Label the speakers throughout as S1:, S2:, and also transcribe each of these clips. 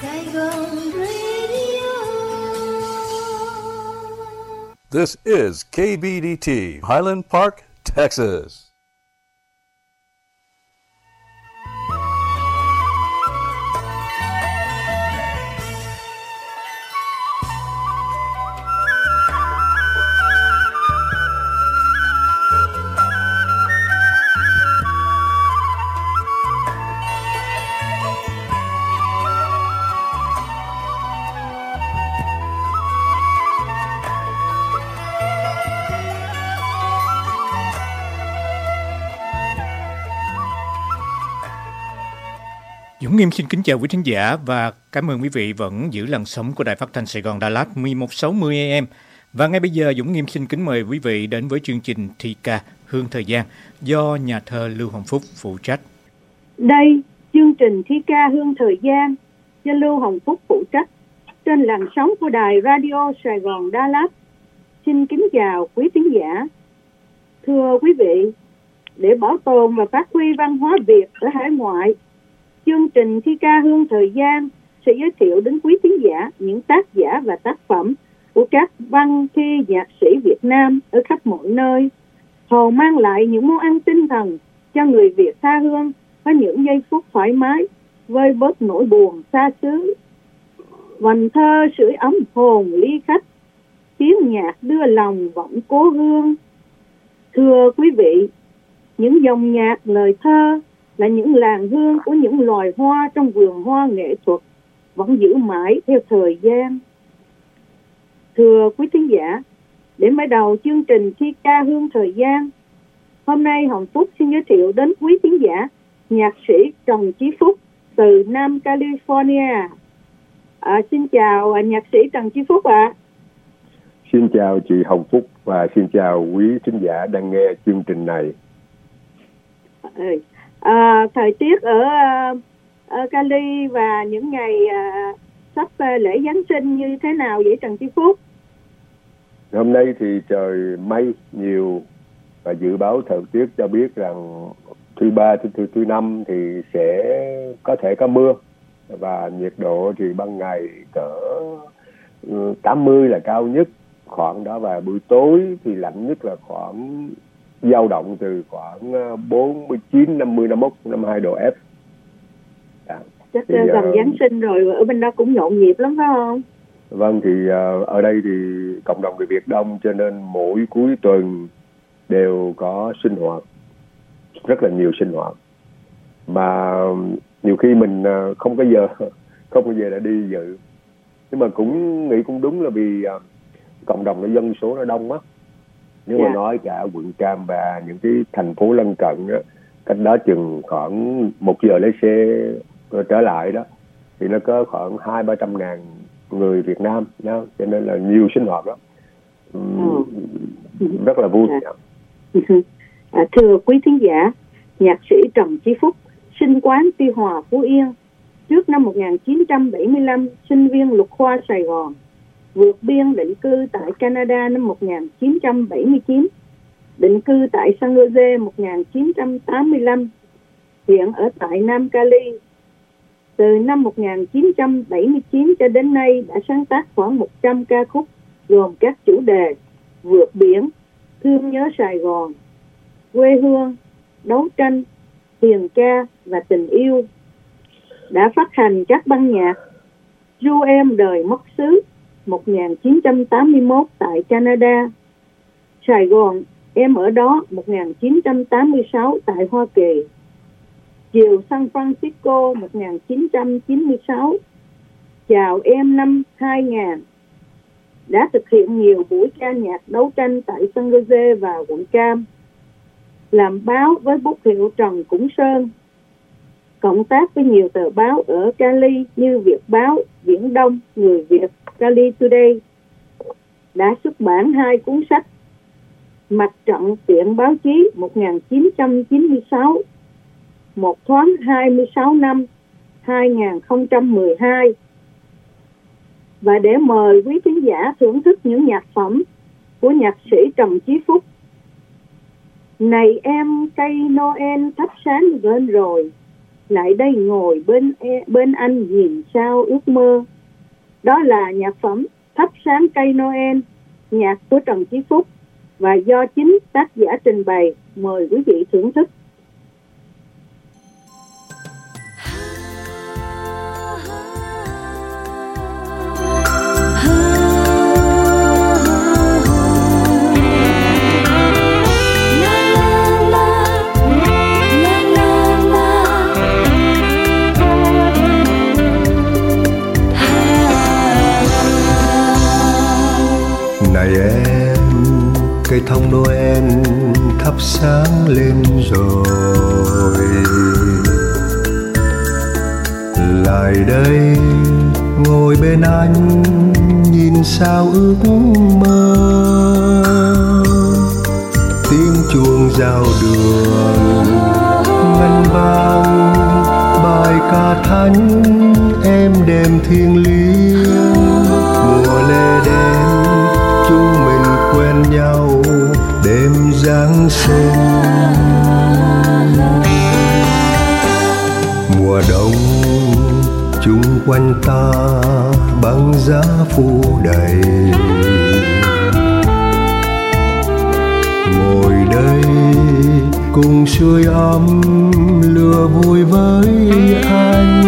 S1: Saigon Radio.
S2: This is KBDT, Highland Park, Texas.
S3: Dũng Nghiêm xin kính chào quý thính giả và cảm ơn quý vị vẫn giữ làn sóng của Đài Phát thanh Sài Gòn Đà Lạt 1160 AM. Và ngay bây giờ Dũng Nghiêm xin kính mời quý vị đến với chương trình thi ca Hương Thời Gian do nhà thơ Lưu Hồng Phúc phụ trách.
S4: Đây, chương trình thi ca Hương Thời Gian do Lưu Hồng Phúc phụ trách trên làn sóng của Đài Radio Sài Gòn Đà Lạt. Xin kính chào quý thính giả. Thưa quý vị, để bảo tồn và phát huy văn hóa Việt ở hải ngoại, chương trình thi ca Hương Thời Gian sẽ giới thiệu đến quý thính giả những tác giả và tác phẩm của các văn thi nhạc sĩ Việt Nam ở khắp mọi nơi, hầu mang lại những món ăn tinh thần cho người Việt tha hương có những giây phút thoải mái, vơi bớt nỗi buồn xa xứ. Vần thơ sưởi ấm hồn ly khách, tiếng nhạc đưa lòng vọng cố hương. Thưa quý vị, những dòng nhạc lời thơ là những làn hương của những loài hoa trong vườn hoa nghệ thuật vẫn giữ mãi theo thời gian. Thưa quý thính giả, để mở đầu chương trình thi ca Hương Thời Gian, hôm nay Hồng Phúc xin giới thiệu đến quý thính giả nhạc sĩ Trần Chí Phúc từ Nam California. Xin chào nhạc sĩ Trần Chí Phúc ạ.
S5: Xin chào chị Hồng Phúc và xin chào quý thính giả đang nghe chương trình này.
S4: Thời tiết ở Cali và những ngày sắp lễ Giáng sinh như thế nào vậy Trần Chí Phúc?
S5: Hôm nay thì trời mây nhiều và dự báo thời tiết cho biết rằng thứ ba, thứ năm thì sẽ có thể có mưa và nhiệt độ thì ban ngày cỡ 80 là cao nhất khoảng đó, và buổi tối thì lạnh nhất là khoảng dao động từ khoảng 49, 50, 51, 52 độ F.
S4: Chắc gần Giáng sinh rồi, ở bên đó cũng nhộn nhịp lắm phải không?
S5: Vâng, thì ở đây thì cộng đồng người Việt đông cho nên mỗi cuối tuần đều có sinh hoạt, rất là nhiều sinh hoạt. Mà nhiều khi mình không có giờ đã đi dự. Nhưng mà cũng nghĩ cũng đúng là vì cộng đồng nó dân số nó đông á. Nếu mà nói cả quận Cam và những cái thành phố lân cận đó, cách đó chừng khoảng 1 giờ lấy xe trở lại đó, thì nó có khoảng 200-300 ngàn người Việt Nam đó, cho nên là nhiều sinh hoạt đó. Rất là vui.
S4: Thưa quý thính giả, nhạc sĩ Trần Chí Phúc sinh quán Tuy Hòa, Phú Yên. Trước năm 1975, sinh viên Luật khoa Sài Gòn, vượt biên định cư tại Canada năm 1979, định cư tại San Jose 1985, hiện ở tại Nam Cali. Từ năm 1979 cho đến nay đã sáng tác khoảng 100 ca khúc gồm các chủ đề vượt biển, thương nhớ Sài Gòn, quê hương, đấu tranh, hiền ca và tình yêu. Đã phát hành các băng nhạc Ru Em Đời Mất Xứ 1981 tại Canada, Sài Gòn Em Ở Đó 1986 tại Hoa Kỳ, Chiều San Francisco 1996, Chào Em năm 2000. Đã thực hiện nhiều buổi ca nhạc đấu tranh tại San Jose và quận Cam, làm báo với bút hiệu Trần Cũng Sơn, cộng tác với nhiều tờ báo ở Cali như Việt Báo, Viễn Đông, Người Việt, Cali Today. Đã xuất bản 2 cuốn sách: Mặt trận tiện báo chí 1996, Một thoáng 26 năm 2012. Và để mời quý khán giả thưởng thức những nhạc phẩm của nhạc sĩ Trần Chí Phúc, Này em cây Noel thắp sáng lên rồi, lại đây ngồi bên anh nhìn sao ước mơ. Đó là nhạc phẩm Thắp sáng cây Noel, nhạc của Trần Chí Phúc và do chính tác giả trình bày. Mời quý vị thưởng thức.
S6: Này em, cây thông Noel thắp sáng lên rồi, lại đây ngồi bên anh nhìn sao ước mơ. Tiếng chuông giao đường ngân vang bài ca thánh em đêm thiêng liêng. Mùa lê đen chúng mình quen nhau đêm Giáng sinh. Mùa đông chung quanh ta băng giá phủ đầy, ngồi đây cùng sưởi ấm lửa vui với anh.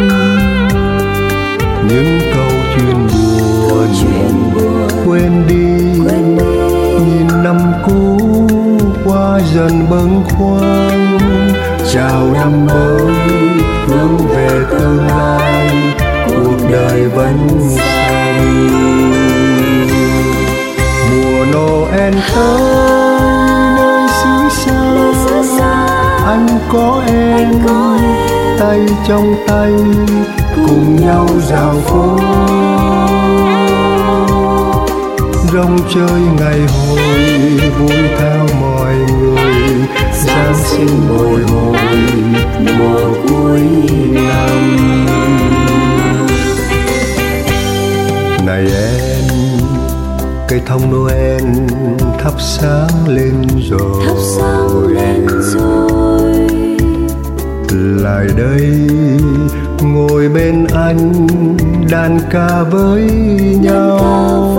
S6: Những câu chuyện buồn quên đi, nhìn năm cũ qua dần bâng khuâng. Chào năm mới hướng về tương lai, cuộc đời vẫn xanh. Mùa Noel tới nơi xứ xa, anh có em tay trong tay cùng nhau dạo phố. Rong chơi ngày hội vui theo mọi người, Giáng sinh bồi hồi mùa cuối năm. Này em, cây thông Noel thắp sáng lên rồi, lại đây ngồi bên anh đàn ca với nhau.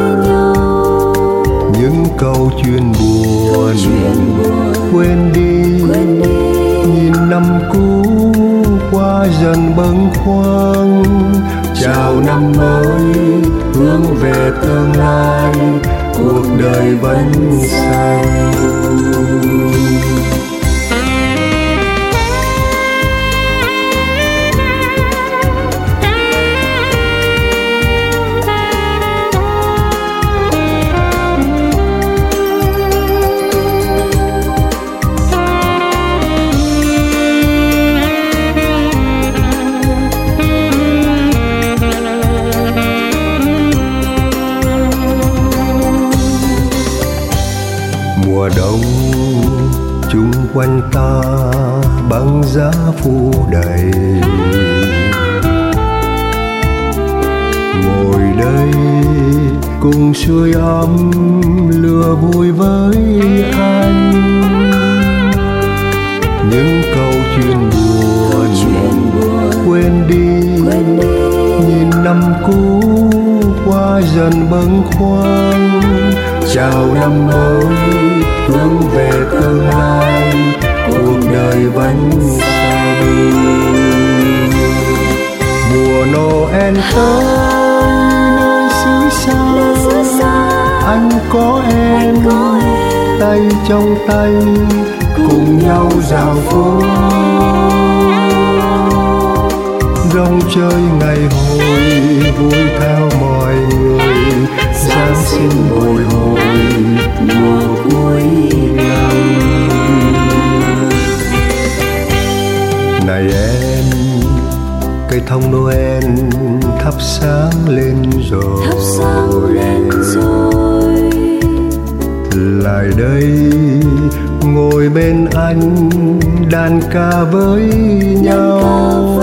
S6: Những câu chuyện buồn quên đi, nhìn năm cũ qua dần bâng khuâng. Chào năm mới hướng về tương lai, cuộc đời vẫn xanh. Mùa đông chung quanh ta băng giá phủ đầy, ngồi đây cùng sưởi ấm lửa vui với anh. Những câu chuyện buồn quên đi, nhìn năm cũ qua dần bâng khuâng. Chào năm mới hướng về tương lai, cuộc đời vẫn xanh. Mùa Noel tới nơi xứ xa, anh có em tay trong tay cùng nhau dạo phố. Rong chơi ngày hội vui theo mọi người, Giáng sinh bồi hồi mùa cuối năm. Này em, cây thông Noel thắp sáng lên rồi, lại đây ngồi bên anh đàn ca với nhau.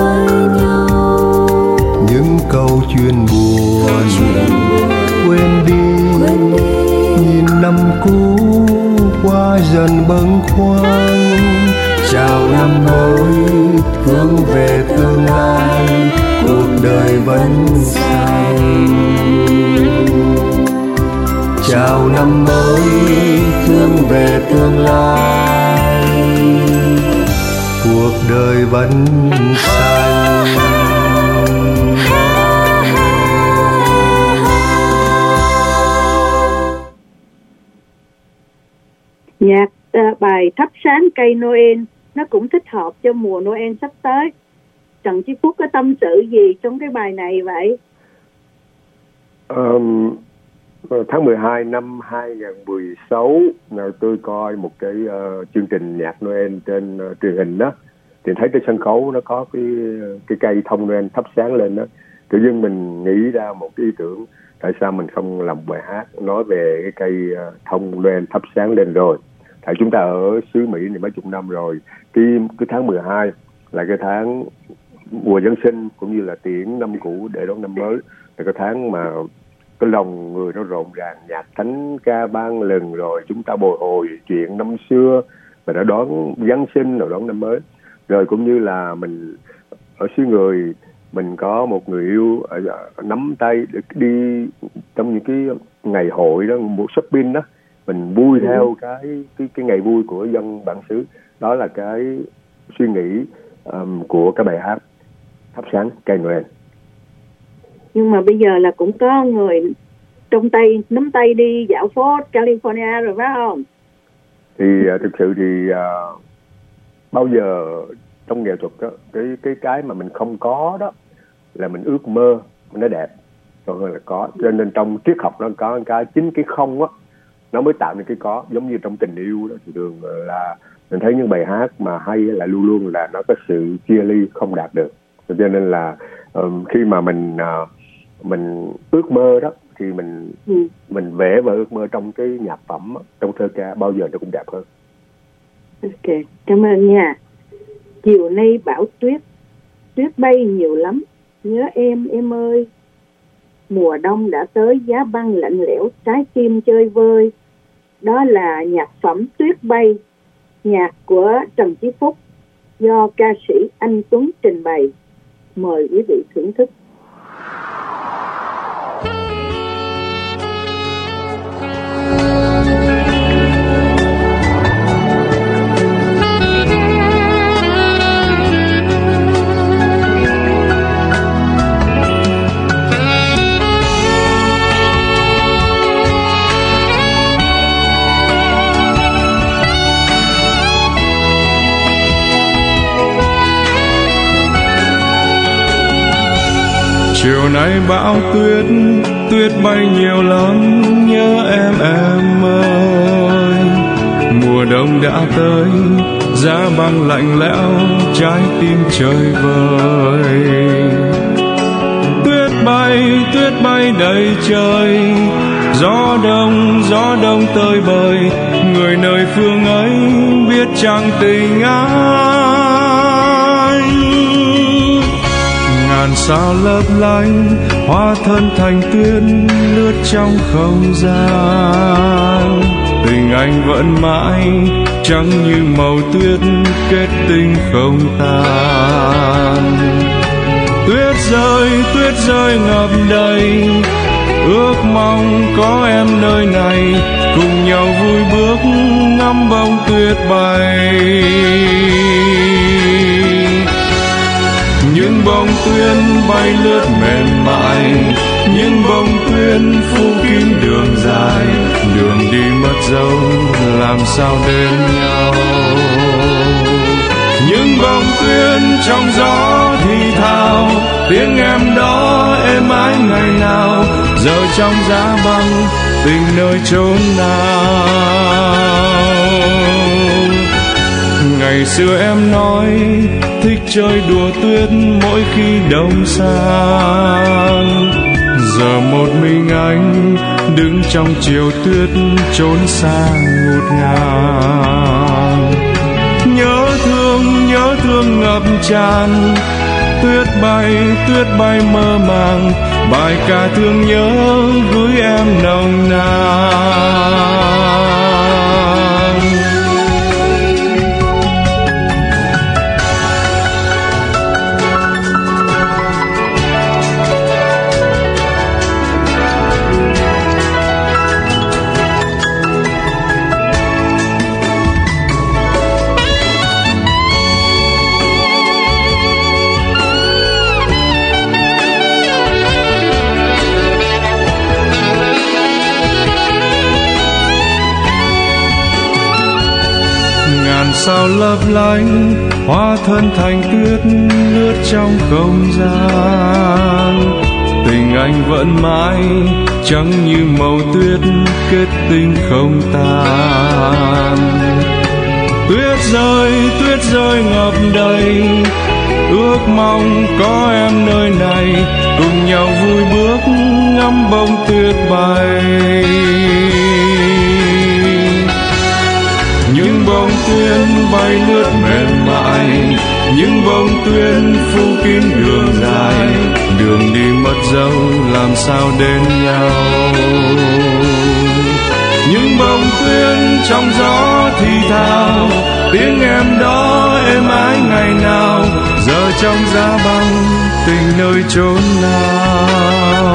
S6: Những câu chuyện buồn quên đi, nhìn năm cũ qua dần bâng khuâng. chào năm mới hướng về tương lai, cuộc đời vẫn xanh. Chào năm mới hướng về tương lai, cuộc đời vẫn xanh.
S4: Nhạc bài Thắp sáng cây Noel nó cũng thích hợp cho mùa Noel sắp tới. Trần Chí Phúc có tâm sự gì trong cái bài này vậy?
S5: Tháng 12 năm 2016 tôi coi một cái chương trình nhạc Noel trên truyền hình đó, thì thấy trên sân khấu nó có cái cây thông Noel thắp sáng lên đó. Tự nhiên mình nghĩ ra một cái ý tưởng, tại sao mình không làm bài hát nói về cái cây thông Noel thắp sáng lên rồi. Tại chúng ta ở xứ Mỹ này mấy chục năm rồi, cái tháng 12 là cái tháng mùa Giáng sinh cũng như là tiễn năm cũ để đón năm mới, là cái tháng mà cái lòng người nó rộn ràng, nhạc thánh ca ban lần rồi chúng ta bồi hồi chuyện năm xưa và đã đón Giáng sinh rồi đón năm mới. Rồi cũng như là mình ở xứ người, mình có một người yêu nắm tay để đi trong những cái ngày hội đó, một shopping đó, mình vui theo cái ngày vui của dân bản xứ. Đó là cái suy nghĩ của cái bài hát Thắp sáng cây Noel.
S4: Nhưng mà bây giờ là cũng có người trong tay nắm tay đi dạo phố California rồi phải không?
S5: Thì thực sự thì bao giờ trong nghệ thuật đó, cái mà mình không có đó là mình ước mơ nó đẹp còn hơn là có. Cho nên trong triết học nó có cái chính cái không á, nó mới tạo nên cái có. Giống như trong tình yêu đó thì thường là mình thấy những bài hát mà hay là luôn luôn là nó có sự chia ly không đạt được. Cho nên là khi mà mình ước mơ đó thì mình vẽ và ước mơ trong cái nhạc phẩm, trong thơ ca bao giờ nó cũng đẹp hơn.
S4: Ok, cảm ơn nha. Chiều nay bão tuyết, tuyết bay nhiều lắm, nhớ em ơi. Mùa đông đã tới, giá băng lạnh lẽo, trái tim chơi vơi. Đó là nhạc phẩm Tuyết Bay, nhạc của Trần Chí Phúc, do ca sĩ Anh Tuấn trình bày. Mời quý vị thưởng thức.
S7: Chiều nay bão tuyết, tuyết bay nhiều lắm, nhớ em ơi. Mùa đông đã tới, giá băng lạnh lẽo, trái tim chơi vơi. Tuyết bay đầy trời, gió đông tơi bời. Người nơi phương ấy biết chăng tình anh. Ngàn sao lấp lánh, hóa thân thành tuyết lướt trong không gian. Tình anh vẫn mãi trắng như màu tuyết, kết tinh không tan. Tuyết rơi ngập đầy, ước mong có em nơi này, cùng nhau vui bước ngắm bông tuyết bay. Những bông tuyết bay lướt mềm mại, những bông tuyết phủ kín đường dài. Đường đi mất dấu, làm sao đến nhau. Những bông tuyết trong gió thì thào, tiếng em đó êm ái ngày nào. Giờ trong giá băng, tình nơi chốn nào. Ngày xưa em nói thích chơi đùa tuyết mỗi khi đông sang. Giờ một mình anh đứng trong chiều tuyết, trốn xa ngút ngàn. Nhớ thương ngập tràn, tuyết bay mơ màng. Bài ca thương nhớ gửi em nồng nàn. sao lấp lánh, hóa thân thành tuyết lướt trong không gian. Tình anh vẫn mãi trắng như màu tuyết, kết tinh không tan. Tuyết rơi ngập đầy, ước mong có em nơi này, cùng nhau vui bước ngắm bông tuyết bay. Những bông tuyết bay lướt mềm mại, những bông tuyết phủ kín đường dài, đường đi mất dấu làm sao đến nhau. Những bông tuyết trong gió thì thào, tiếng em đó êm ái ngày nào, giờ trong giá băng tình nơi chốn nào.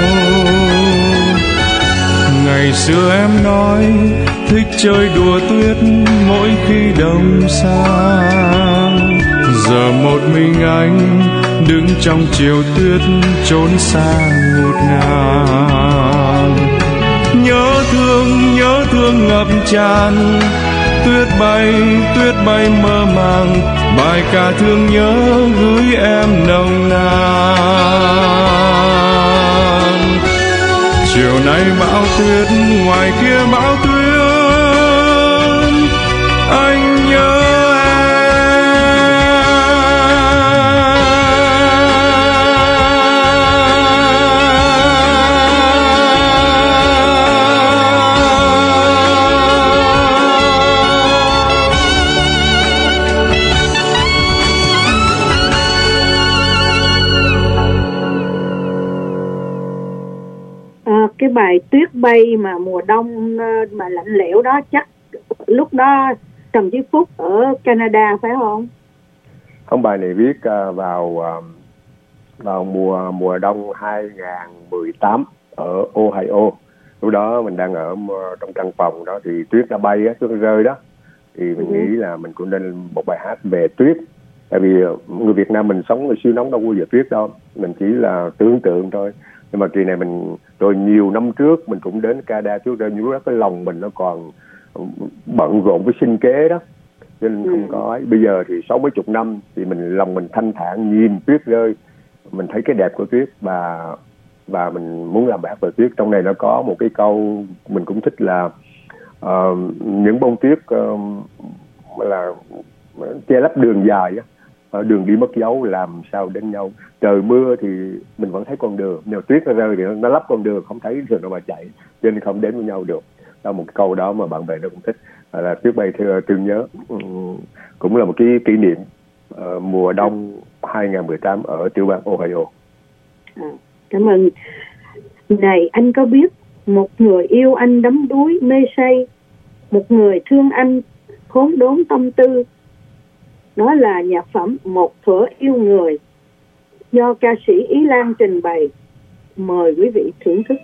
S7: Ngày xưa em nói thích chơi đùa tuyết mỗi khi đông sang, giờ một mình anh đứng trong chiều tuyết trốn xa ngột ngạt. Nhớ thương ngập tràn, tuyết bay mơ màng, bài ca thương nhớ gửi em nồng nàn. Chiều nay bão tuyết, ngoài kia bão tuyết, anh nhớ
S4: cái bài Tuyết Bay mà mùa đông mà lạnh lẽo đó, chắc lúc đó Trần Chí Phúc ở Canada phải không?
S5: Không, bài này viết vào mùa đông 2018 ở Ohio. Lúc đó mình đang ở trong căn phòng đó, thì tuyết đã bay, tuyết rơi đó, thì mình nghĩ là mình cũng nên một bài hát về tuyết. Tại vì người Việt Nam mình sống ở siêu nóng đâu có giờ tuyết đâu, mình chỉ là tưởng tượng thôi. Nhưng mà kỳ này mình rồi nhiều năm trước mình cũng đến Canada trước đây, nhưng lúc đó cái lòng mình nó còn bận rộn với sinh kế đó, cho nên không có ấy. Bây giờ thì 60 năm thì lòng mình thanh thản nhìn tuyết rơi, mình thấy cái đẹp của tuyết và mình muốn làm bài hát về tuyết. Trong này nó có một cái câu mình cũng thích là những bông tuyết là che lấp đường dài á, đường đi mất dấu làm sao đến nhau. Trời mưa thì mình vẫn thấy con đường, nếu tuyết nó rơi thì nó lấp con đường, không thấy đường đâu mà chạy, cho nên không đến với nhau được. Đó, một cái câu đó mà bạn bè nó cũng thích, là Tuyết Bay thương nhớ, cũng là một cái kỷ niệm mùa đông 2018 ở tiểu bang Ohio.
S4: Cảm ơn. Này, anh có biết một người yêu anh đắm đuối mê say, một người thương anh khốn đốn tâm tư. Đó là nhạc phẩm Một Thuở Yêu Người do ca sĩ Ý Lan trình bày. Mời quý vị thưởng thức.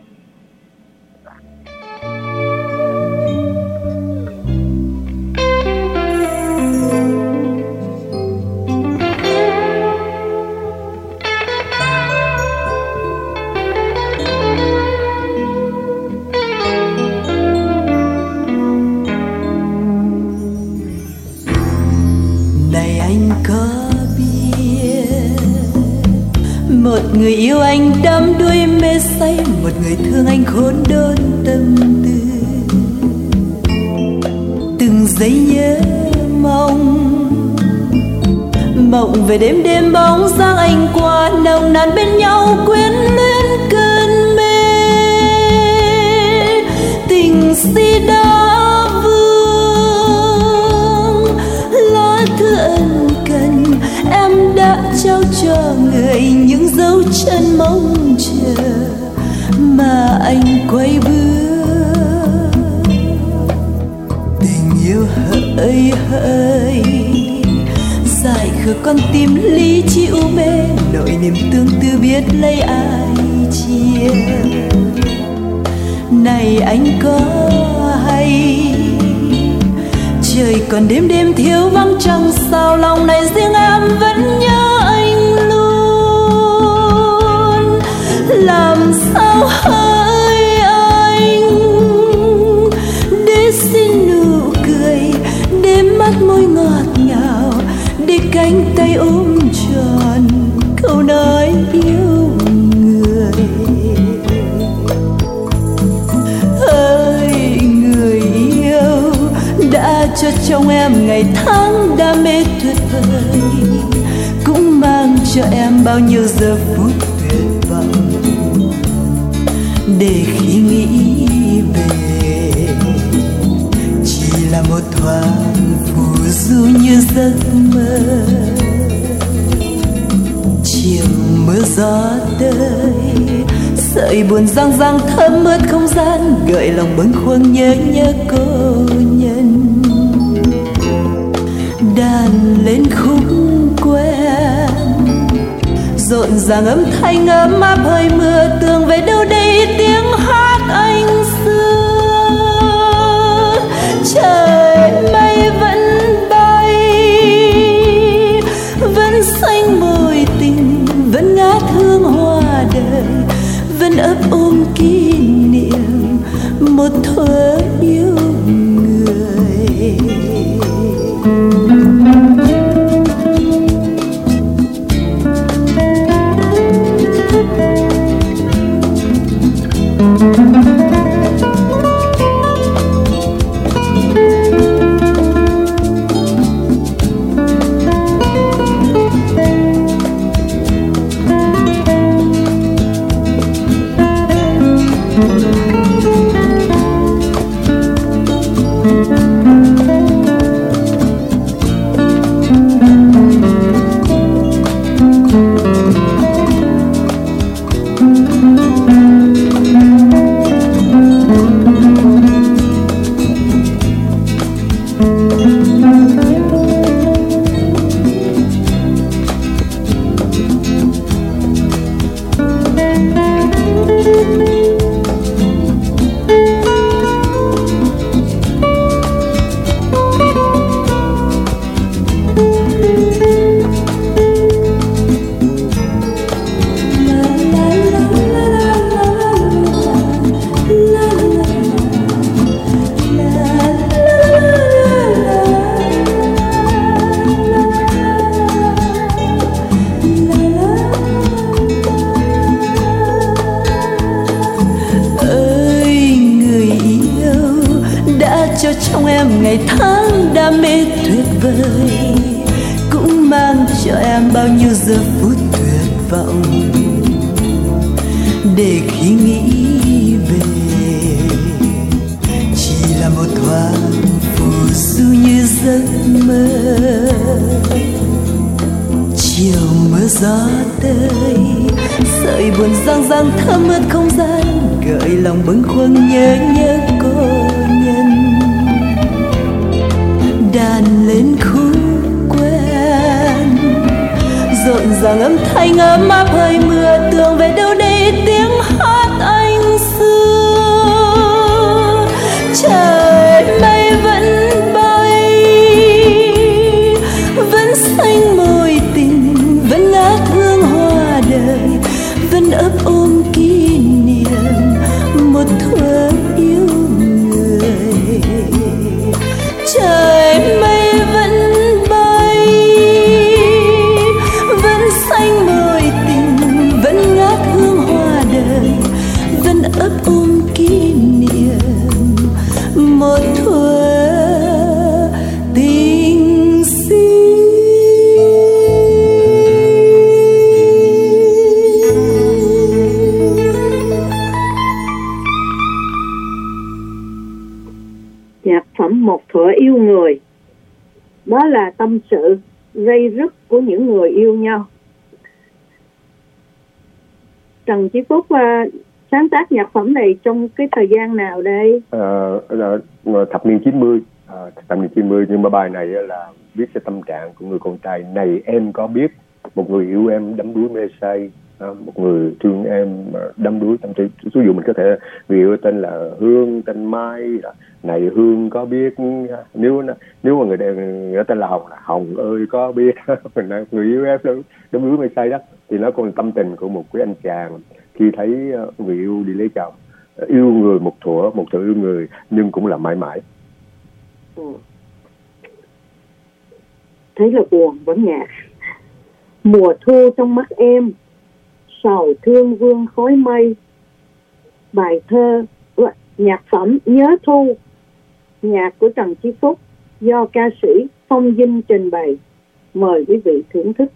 S1: Một người yêu anh đắm đuối mê say, một người thương anh khốn đốn tâm tư. Từng giây nhớ mộng về đêm đêm bóng dáng anh qua, nồng nàn bên nhau quyến luyến cơn mê. Tình si đã vương lá thư ân cần, em đã trao cho người những dấu chân mong chờ mà anh quay bước. Tình yêu hỡi hỡi dài khờ con tim lý trí u mê, nỗi niềm tương tư biết lấy ai chia. Này anh có hay trời còn đêm đêm thiếu vắng trăng sao, lòng này riêng em vẫn nhớ anh luôn. Làm sao hỡi anh để xin nụ cười, để mắt môi trong em ngày tháng đam mê tuyệt vời, cũng mang cho em bao nhiêu giờ phút tuyệt vọng. Để khi nghĩ về chỉ là một thoáng phù du như giấc mơ. Chiều mưa gió tới, sợi buồn răng răng thấm ướt không gian, gợi lòng bâng khuâng nhớ cô nhân. Đàn lên khúc quen, rộn ràng âm thanh ấm áp hơi mưa, tường về đâu đây tiếng hát anh xưa. Trời mây vẫn bay, vẫn xanh môi tình, vẫn ngát hương hoa đời, vẫn ấp ôm kỷ niệm một thuở yêu người. Trong em ngày tháng đam mê tuyệt vời, cũng mang cho em bao nhiêu giờ phút tuyệt vọng. Để khi nghĩ về chỉ là một thoáng phù du như giấc mơ. Chiều mưa gió tới, sợi buồn răng răng thấm ướt không gian, gợi lòng bâng khuâng nhớ cô nhân. Đàn lên khúc quen, rộn ràng âm thanh ấm áp hơi mưa, tường về đâu đây tiếng hát anh xưa. Trời mây vẫn bay, vẫn xanh môi tình, vẫn ngát hương hoa đời, vẫn ấp ôm kỷ niệm một thuở yêu người. Trời mây vẫn bay, vẫn xanh môi tình, vẫn ngát hương hoa đời, vẫn ấp ôm kỷ niệm một thuở tình xinh.
S4: Nhạc phẩm Một Thuở Yêu Người, đó là tâm sự dây dứt của những người yêu nhau. Trần Chí Phúc sáng tác nhạc phẩm này trong cái thời gian nào đây?
S5: Thập niên 90. Thập niên 90, nhưng mà bài này là viết cho tâm trạng của người con trai. Này em có biết, một người yêu em đắm đuối mê say, một người thương em đắm đuối tâm trí. Ví dụ mình có thể người yêu tên là Hương, tên Mai. Này Hương có biết, nếu mà người tên là Hồng ơi có biết người yêu em đắm đuối mê say đó, thì nó còn tâm tình của một cái anh chàng khi thấy người yêu đi lấy chồng, yêu người một thuở yêu người, nhưng cũng là mãi mãi.
S4: Thấy là buồn vẫn nhạc. Mùa thu trong mắt em, sầu thương vương khói mây. Bài thơ, nhạc phẩm Nhớ Thu, nhạc của Trần Chí Phúc, do ca sĩ Phong Vinh trình bày. Mời quý vị thưởng thức.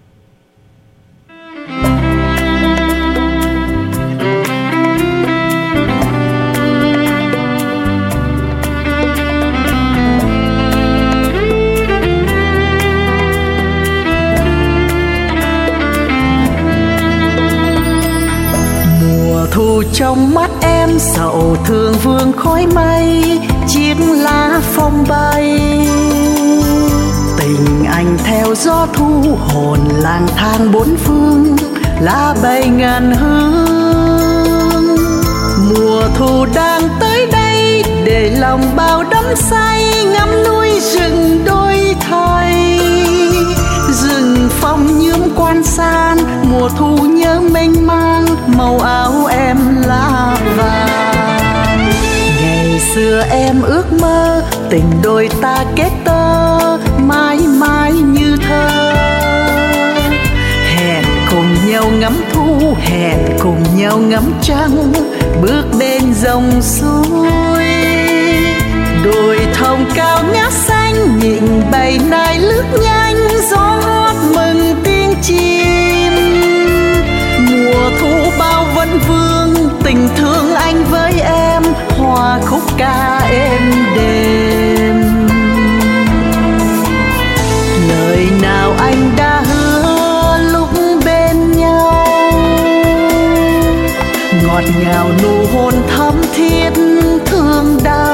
S1: Thu trong mắt em sầu thương vương khói mây, chiếc lá phong bay. Tình anh theo gió thu hồn lang thang bốn phương, lá bay ngàn hương. Mùa thu đang tới đây để lòng bao đắm say, ngắm núi rừng đôi thay. Rừng phong nhuốm quan san, mùa thu nhớ mênh mang, màu áo em lá vàng. Ngày xưa em ước mơ tình đôi ta kết tơ, mãi mãi như thơ. Hẹn cùng nhau ngắm thu, hẹn cùng nhau ngắm trăng, bước bên dòng suối. Đồi thông cao ngát xanh, nhịn bầy nai lướt nhanh, gió hót mừng tiếng chim. Mùa thu bao vấn vương, tình thương anh với em, hòa khúc ca êm đềm. Lời nào anh đã hứa lúc bên nhau, ngọt ngào nụ hôn thắm thiết thương đau.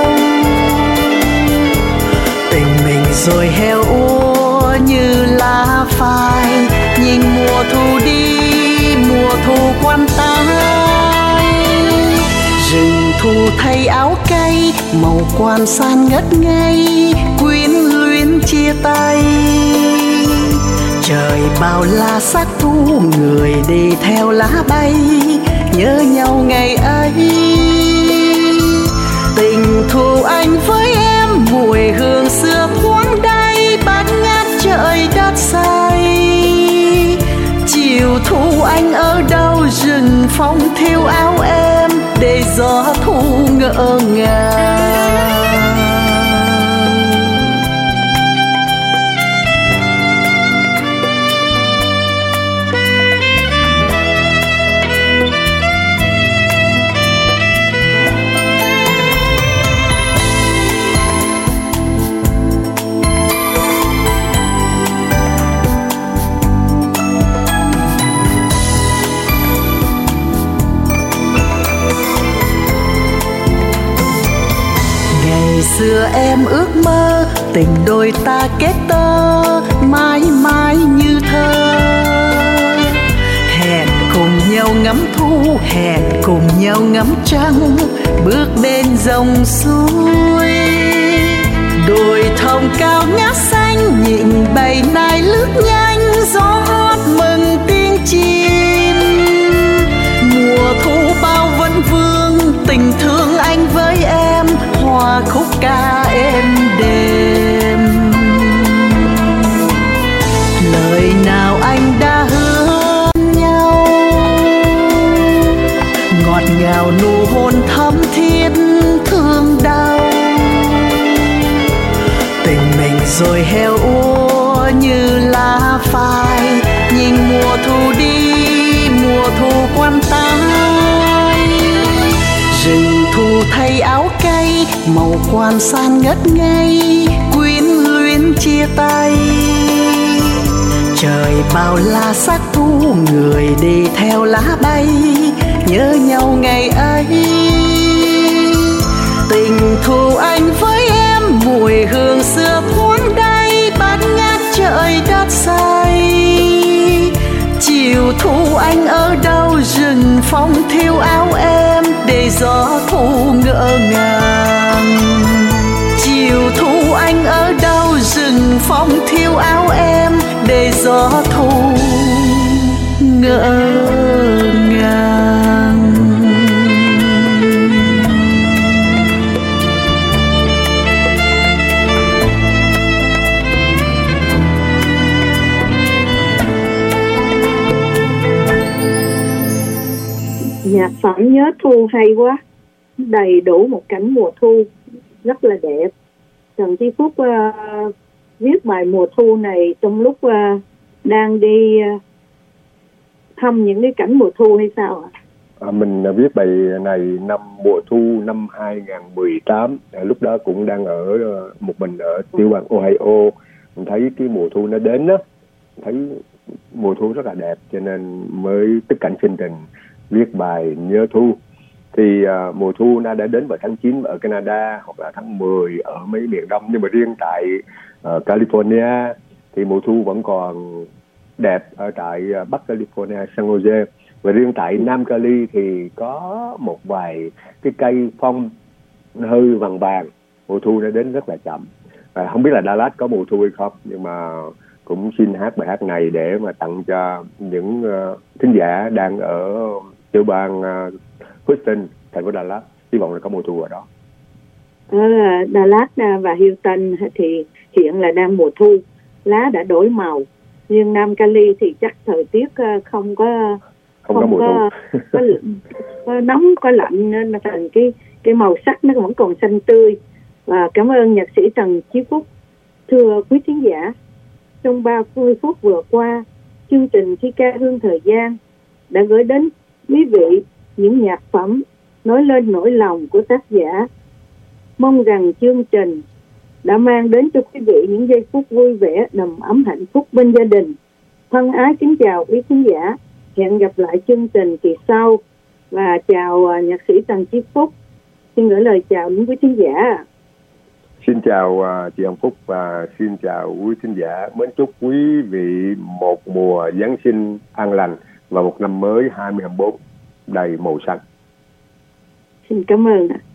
S1: Tình mình rồi heo úa như lá phai, nhìn mùa thu đi, mùa thu quan tay. Rừng thu thay áo cay, màu quan san ngất ngây, quyến luyến chia tay. Trời bao la sắc thu, người đi theo lá bay, nhớ nhau ngày ấy. Tình thù anh với em, mùi hương xưa thoáng đây, bát ngát trời đất say. Chiều thu anh ở đâu, rừng phong thiêu áo em, để gió thu ngỡ ngàng. Xưa em ước mơ tình đôi ta kết tơ, mãi mãi như thơ. Hẹn cùng nhau ngắm thu, hẹn cùng nhau ngắm trăng, bước bên dòng suối. Đồi thông cao ngát xanh, nhịn bầy nai lướt nhanh, gió hót mừng tiếng chim. Mùa thu bao vấn vương, tình thương anh với em, hòa khúc ca êm đềm. Lời nào anh đã hứa nhau, ngọt ngào nụ hôn thắm thiết thương đau. Tình mình rồi heo úa như lá phai, nhìn mùa thu đi, mùa thu quan tay. Rừng thu thay áo cay, màu quan san ngất ngây, quyến luyến chia tay. Trời bao la sắc thu, người đi theo lá bay, nhớ nhau ngày ấy. Tình thù anh với em, mùi hương xưa thoáng đây, bát ngát trời đất say. Chiều thu anh ở đâu, rừng phong thiêu áo em, để gió thu ngỡ ngàng. Chiều thu anh ở đâu, rừng phong thiêu áo em, để gió thu ngỡ ngàng.
S4: Nhạc phẩm Nhớ Thu hay quá, đầy đủ một cảnh mùa thu rất là đẹp. Trần Chí Phúc viết bài mùa thu này trong lúc đang đi thăm những cái cảnh mùa thu hay sao ạ?
S5: Mình viết bài này năm mùa thu năm 2018. Lúc đó cũng đang ở một mình ở tiểu bang Ohio. Mình thấy cái mùa thu nó đến đó, thấy mùa thu rất là đẹp, cho nên mới tức cảnh sinh tình viết bài nhớ thu. Thì mùa thu đã đến vào tháng 9 ở Canada, hoặc là tháng 10 ở mấy miền Đông, nhưng mà riêng tại California thì mùa thu vẫn còn đẹp ở tại Bắc California, San Jose. Và riêng tại Nam Cali thì có một vài cái cây phong hơi vàng vàng, mùa thu nó đến rất là chậm. Không biết là Dallas có mùa thu hay không, nhưng mà cũng xin hát bài hát này để mà tặng cho những thính giả đang ở tiểu bang Houston, thành phố Dallas. Hy vọng là có mùa thu ở đó.
S4: Ở Dallas và Houston thì hiện là đang mùa thu, lá đã đổi màu. Nhưng Nam Cali thì chắc thời tiết không có mùa thu. có nóng có lạnh, nên là thành cái màu sắc nó vẫn còn xanh tươi. Và cảm ơn nhạc sĩ Trần Chí Phúc. Thưa quý khán giả, trong 30 phút vừa qua, chương trình Thi ca Hương Thời Gian đã gửi đến quý vị những nhạc phẩm nói lên nỗi lòng của tác giả. Mong rằng chương trình đã mang đến cho quý vị những giây phút vui vẻ, đầm ấm hạnh phúc bên gia đình. Thân ái kính chào quý khán giả. Hẹn gặp lại chương trình kỳ sau. Và chào nhạc sĩ Trần Chí Phúc. Xin gửi lời chào đến quý khán giả.
S5: Xin chào chị Hồng Phúc và xin chào quý khán giả. Mến chúc quý vị một mùa Giáng sinh an lành và một năm mới 2024 đầy màu xanh.
S4: Xin cảm ơn ạ.